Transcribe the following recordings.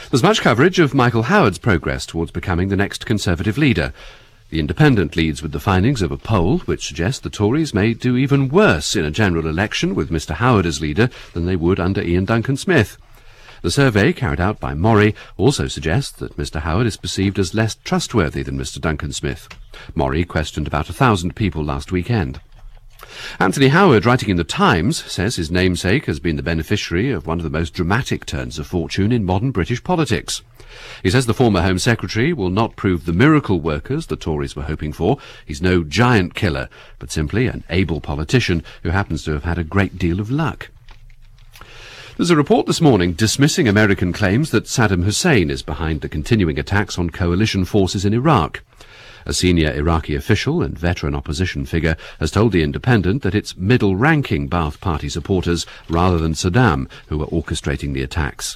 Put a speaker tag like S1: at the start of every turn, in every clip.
S1: There's much coverage of Michael Howard's progress towards becoming the next Conservative leader. The Independent leads with the findings of a poll which suggests the Tories may do even worse in a general election with Mr Howard as leader than they would under Ian Duncan Smith. The survey carried out by Mori also suggests that Mr Howard is perceived as less trustworthy than Mr Duncan Smith. Mori questioned about 1,000 people last weekend. Anthony Howard, writing in The Times, says his namesake has been the beneficiary of one of the most dramatic turns of fortune in modern British politics. He says the former Home Secretary will not prove the miracle workers the Tories were hoping for. He's no giant killer, but simply an able politician who happens to have had a great deal of luck. There's a report this morning dismissing American claims that Saddam Hussein is behind the continuing attacks on coalition forces in Iraq. A senior Iraqi official and veteran opposition figure has told The Independent that it's middle-ranking Ba'ath Party supporters rather than Saddam who are orchestrating the attacks.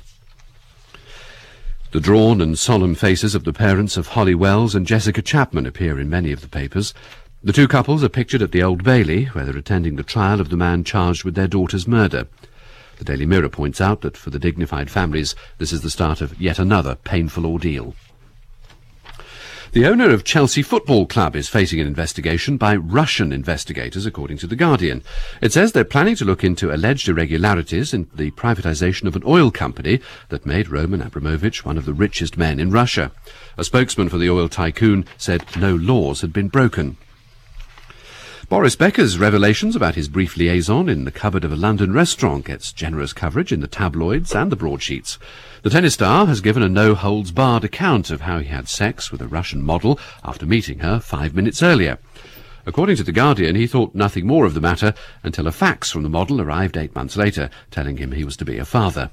S1: The drawn and solemn faces of the parents of Holly Wells and Jessica Chapman appear in many of the papers. The two couples are pictured at the Old Bailey, where they're attending the trial of the man charged with their daughter's murder. The Daily Mirror points out that for the dignified families, this is the start of yet another painful ordeal. The owner of Chelsea Football Club is facing an investigation by Russian investigators, according to The Guardian. It says they're planning to look into alleged irregularities in the privatisation of an oil company that made Roman Abramovich one of the richest men in Russia. A spokesman for the oil tycoon said no laws had been broken. Boris Becker's revelations about his brief liaison in the cupboard of a London restaurant gets generous coverage in the tabloids and the broadsheets. The tennis star has given a no-holds-barred account of how he had sex with a Russian model after meeting her 5 minutes earlier. According to The Guardian, he thought nothing more of the matter until a fax from the model arrived 8 months later, telling him he was to be a father.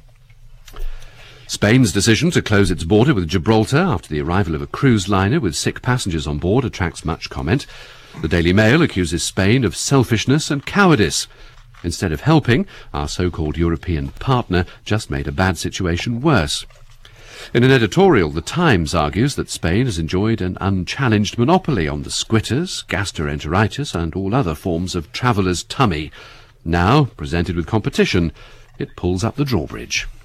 S1: Spain's decision to close its border with Gibraltar after the arrival of a cruise liner with sick passengers on board attracts much comment. The Daily Mail accuses Spain of selfishness and cowardice. Instead of helping, our so-called European partner just made a bad situation worse. In an editorial, The Times argues that Spain has enjoyed an unchallenged monopoly on the squitters, gastroenteritis and all other forms of traveller's tummy. Now, presented with competition, it pulls up the drawbridge.